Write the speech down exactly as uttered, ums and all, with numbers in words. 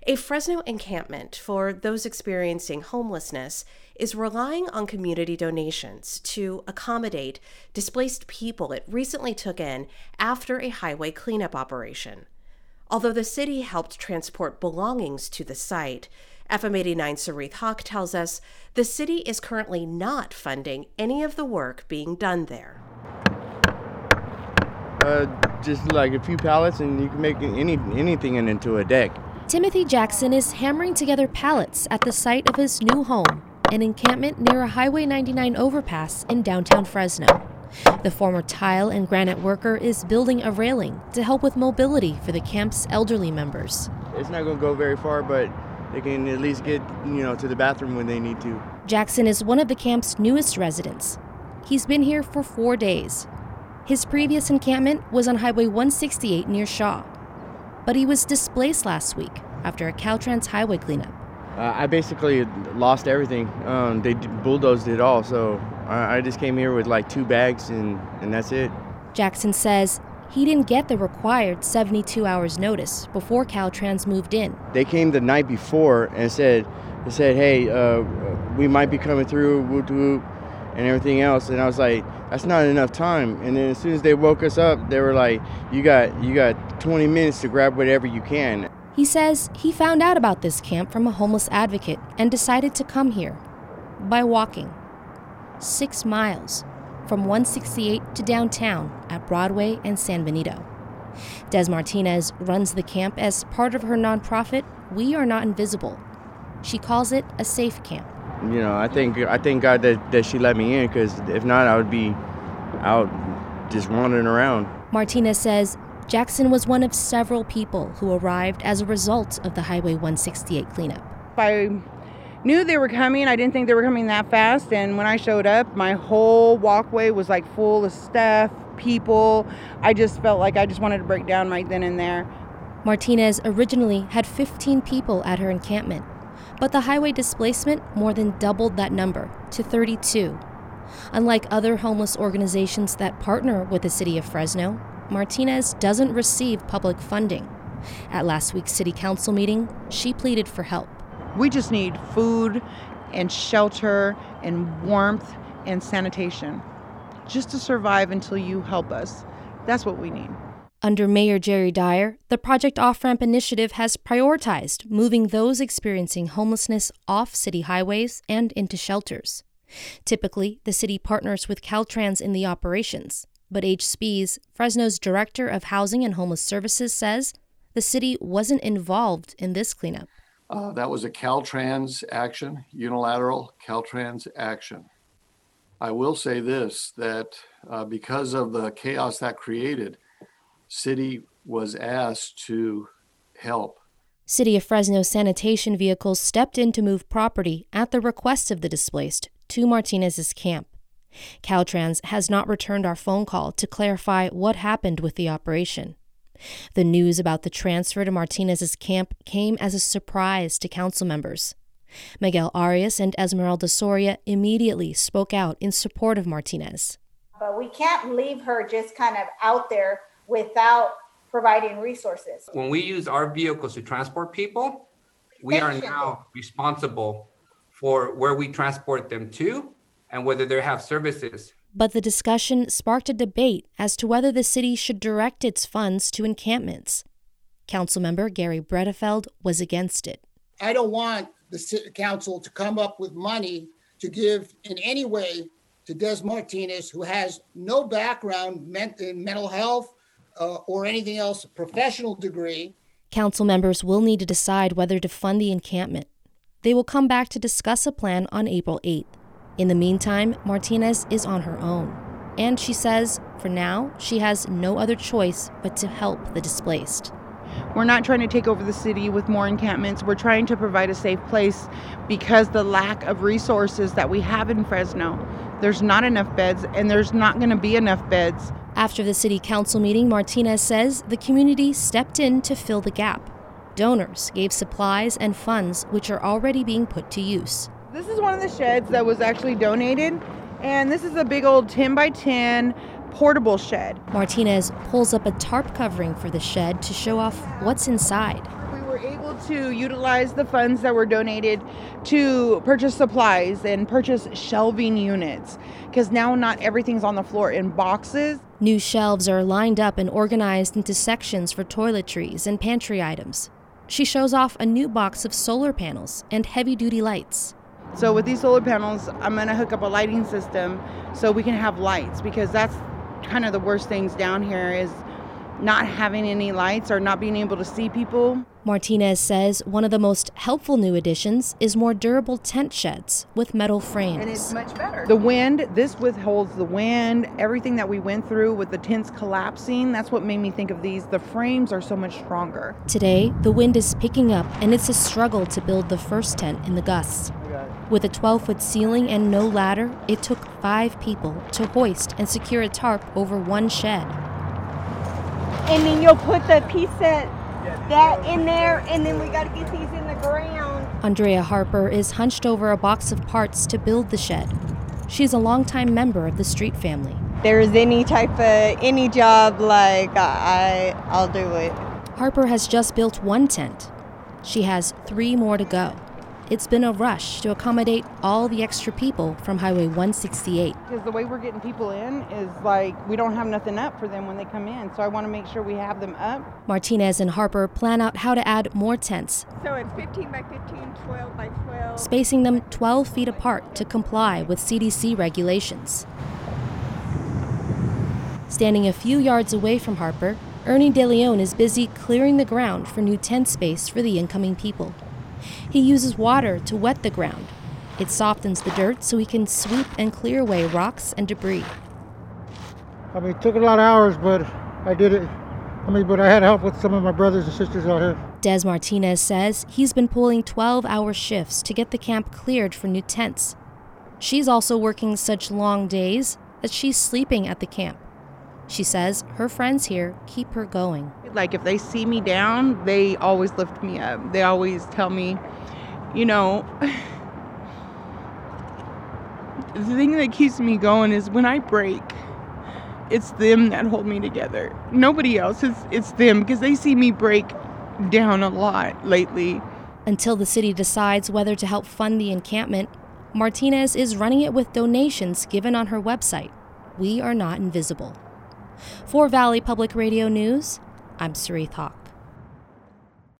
A Fresno encampment for those experiencing homelessness is relying on community donations to accommodate displaced people it recently took in after a highway cleanup operation. Although the city helped transport belongings to the site, F M eighty-nine's Sarith Hawk tells us the city is currently not funding any of the work being done there. Uh, just like a few pallets and you can make any anything into a deck. Timothy Jackson is hammering together pallets at the site of his new home, an encampment near a Highway ninety-nine overpass in downtown Fresno. The former tile and granite worker is building a railing to help with mobility for the camp's elderly members. It's not going to go very far, but they can at least get, you know, to the bathroom when they need to. Jackson is one of the camp's newest residents. He's been here for four days. His previous encampment was on Highway one sixty-eight near Shaw, but he was displaced last week after a Caltrans highway cleanup. Uh, I basically lost everything. Um, they bulldozed it all, so I, I just came here with like two bags and, and that's it. Jackson says he didn't get the required seventy-two hours notice before Caltrans moved in. They came the night before and said, they said, hey, uh, we might be coming through, whoop whoop, and everything else. And I was like, that's not enough time. And then as soon as they woke us up, they were like, you got you got twenty minutes to grab whatever you can. He says he found out about this camp from a homeless advocate and decided to come here by walking six miles from one sixty-eight to downtown at Broadway and San Benito. Des Martinez runs the camp as part of her nonprofit, We Are Not Invisible. She calls it a safe camp. You know, I think I thank God that, that she let me in, because if not, I would be out just wandering around. Martinez says Jackson was one of several people who arrived as a result of the Highway one sixty-eight cleanup. I knew they were coming. I didn't think they were coming that fast. And when I showed up, my whole walkway was like full of stuff, people. I just felt like I just wanted to break down right then and there. Martinez originally had fifteen people at her encampment, but the highway displacement more than doubled that number to thirty-two. Unlike other homeless organizations that partner with the city of Fresno, Martinez doesn't receive public funding. At last week's city council meeting, she pleaded for help. We just need food and shelter and warmth and sanitation just to survive until you help us. That's what we need. Under Mayor Jerry Dyer, the Project Off-Ramp initiative has prioritized moving those experiencing homelessness off city highways and into shelters. Typically, the city partners with Caltrans in the operations, but H. Spies, Fresno's Director of Housing and Homeless Services, says the city wasn't involved in this cleanup. Uh, that was a Caltrans action, unilateral Caltrans action. I will say this, that uh, because of the chaos that created, city was asked to help. City of Fresno sanitation vehicles stepped in to move property at the request of the displaced to Martinez's camp. Caltrans has not returned our phone call to clarify what happened with the operation. The news about the transfer to Martinez's camp came as a surprise to council members. Miguel Arias and Esmeralda Soria immediately spoke out in support of Martinez. But we can't leave her just kind of out there without providing resources. When we use our vehicles to transport people, we are now responsible for where we transport them to and whether they have services. But the discussion sparked a debate as to whether the city should direct its funds to encampments. Councilmember Gary Bredefeld was against it. I don't want the city council to come up with money to give in any way to Des Martinez, who has no background in mental health uh, or anything else, professional degree. Council members will need to decide whether to fund the encampment. They will come back to discuss a plan on April eighth. In the meantime, Martinez is on her own. And she says, for now, she has no other choice but to help the displaced. We're not trying to take over the city with more encampments. We're trying to provide a safe place because the lack of resources that we have in Fresno, there's not enough beds and there's not going to be enough beds. After the city council meeting, Martinez says the community stepped in to fill the gap. Donors gave supplies and funds which are already being put to use. This is one of the sheds that was actually donated, and this is a big old ten by ten portable shed. Martinez pulls up a tarp covering for the shed to show off what's inside. We were were able to utilize the funds that were donated to purchase supplies and purchase shelving units, because now not everything's on the floor in boxes. New shelves are lined up and organized into sections for toiletries and pantry items. She shows off a new box of solar panels and heavy-duty lights. So with these solar panels, I'm going to hook up a lighting system so we can have lights, because that's kind of the worst things down here is not having any lights or not being able to see people. Martinez says one of the most helpful new additions is more durable tent sheds with metal frames. And it's much better. The wind, this withholds the wind, everything that we went through with the tents collapsing, that's what made me think of these. The frames are so much stronger. Today, the wind is picking up and it's a struggle to build the first tent in the gusts. With a twelve-foot ceiling and no ladder, it took five people to hoist and secure a tarp over one shed. And then you'll put the piece that, that in there, and then we got to get these in the ground. Andrea Harper is hunched over a box of parts to build the shed. She's a longtime member of the Street family. There's any type of, any job, like, I, I'll do it. Harper has just built one tent. She has three more to go. It's been a rush to accommodate all the extra people from Highway one sixty-eight. Because the way we're getting people in is like we don't have nothing up for them when they come in, so I want to make sure we have them up. Martinez and Harper plan out how to add more tents. So it's fifteen by fifteen, twelve by twelve. Spacing them twelve feet apart to comply with C D C regulations. Standing a few yards away from Harper, Ernie De Leon is busy clearing the ground for new tent space for the incoming people. He uses water to wet the ground. It softens the dirt so he can sweep and clear away rocks and debris. I mean, it took a lot of hours, but I did it. I mean, but I had help with some of my brothers and sisters out here. Des Martinez says he's been pulling twelve-hour shifts to get the camp cleared for new tents. She's also working such long days that she's sleeping at the camp. She says her friends here keep her going. Like if they see me down, they always lift me up. They always tell me, you know, the thing that keeps me going is when I break, it's them that hold me together. Nobody else, it's, it's them, because they see me break down a lot lately. Until the city decides whether to help fund the encampment, Martinez is running it with donations given on her website. We are not invisible. For Valley Public Radio News, I'm Sarith Hawk.